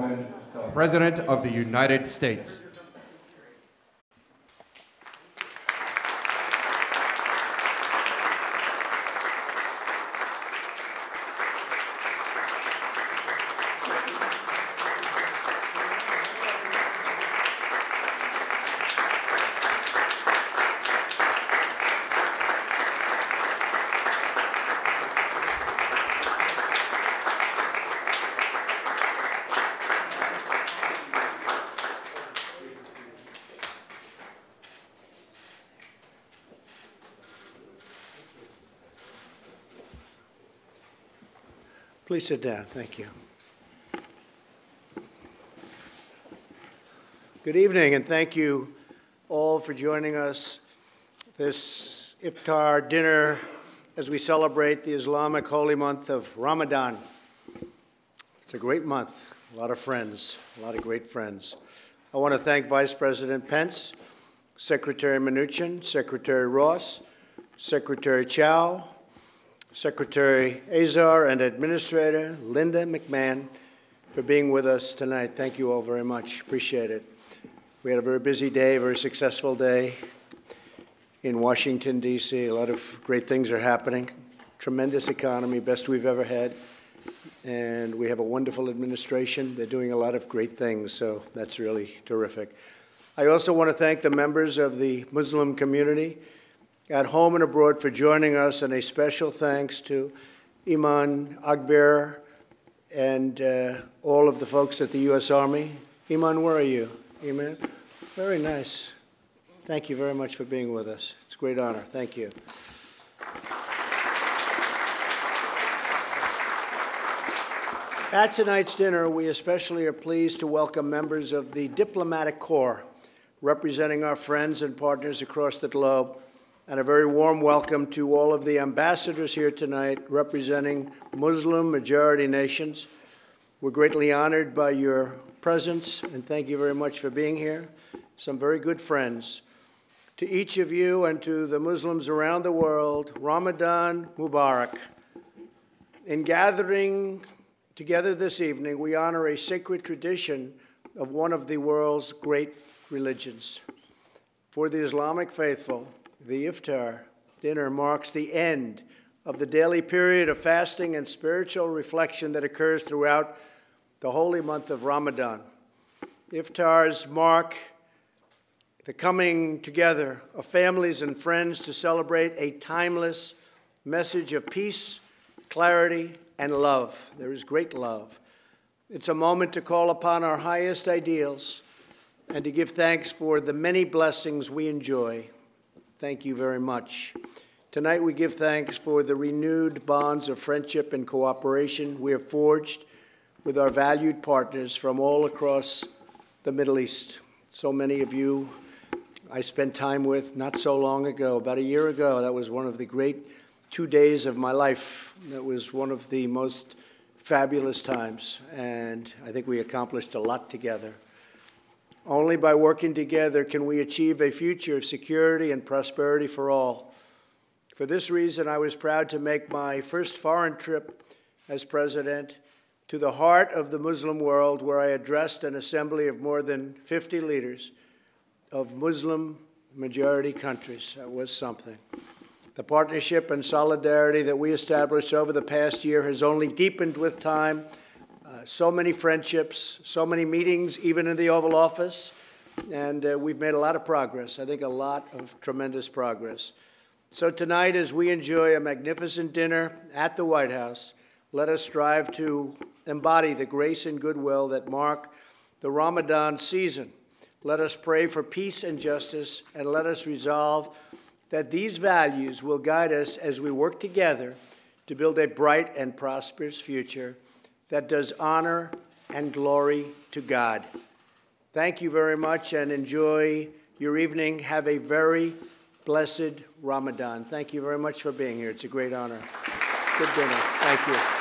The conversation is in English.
President of the United States. Please sit down. Thank you. Good evening, and thank you all for joining us this iftar dinner as we celebrate the Islamic holy month of Ramadan. It's a great month, a lot of friends, a lot of great friends. I want to thank Vice President Pence, Secretary Mnuchin, Secretary Ross, Secretary Chow, Secretary Azar, and Administrator Linda McMahon for being with us tonight. Thank you all very much. Appreciate it. We had a very busy day, very successful day in Washington, D.C. A lot of great things are happening. Tremendous economy, best we've ever had. And we have a wonderful administration. They're doing a lot of great things, so that's really terrific. I also want to thank the members of the Muslim community at home and abroad for joining us, and a special thanks to Iman Akbar and all of the folks at the U.S. Army. Iman, where are you? Iman? Very nice. Thank you very much for being with us. It's a great honor. Thank you. At tonight's dinner, we especially are pleased to welcome members of the Diplomatic Corps, representing our friends and partners across the globe, and a very warm welcome to all of the ambassadors here tonight representing Muslim-majority nations. We're greatly honored by your presence, and thank you very much for being here. Some very good friends. To each of you and to the Muslims around the world, Ramadan Mubarak. In gathering together this evening, we honor a sacred tradition of one of the world's great religions. For the Islamic faithful, the iftar dinner marks the end of the daily period of fasting and spiritual reflection that occurs throughout the holy month of Ramadan. Iftars mark the coming together of families and friends to celebrate a timeless message of peace, clarity, and love. There is great love. It's a moment to call upon our highest ideals and to give thanks for the many blessings we enjoy. Thank you very much. Tonight we give thanks for the renewed bonds of friendship and cooperation we have forged with our valued partners from all across the Middle East. So many of you I spent time with not so long ago, about a year ago. That was one of the great 2 days of my life. That was one of the most fabulous times, and I think we accomplished a lot together. Only by working together can we achieve a future of security and prosperity for all. For this reason, I was proud to make my first foreign trip as president to the heart of the Muslim world, where I addressed an assembly of more than 50 leaders of Muslim-majority countries. That was something. The partnership and solidarity that we established over the past year has only deepened with time. So many friendships, so many meetings, even in the Oval Office, and we've made a lot of progress. I think a lot of tremendous progress. So tonight, as we enjoy a magnificent dinner at the White House, let us strive to embody the grace and goodwill that mark the Ramadan season. Let us pray for peace and justice, and let us resolve that these values will guide us as we work together to build a bright and prosperous future that does honor and glory to God. Thank you very much, and enjoy your evening. Have a very blessed Ramadan. Thank you very much for being here. It's a great honor. Good dinner. Thank you.